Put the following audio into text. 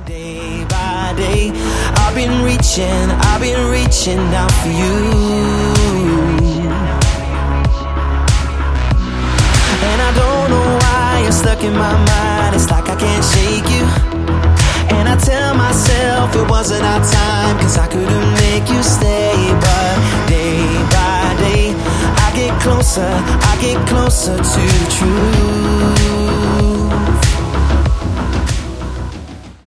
Day by day, I've been reaching out for you. And I don't know why you're stuck in my mind, it's like I can't shake you. And I tell myself it wasn't our time, cause I couldn't make you stay. But day by day, I get closer to the truth.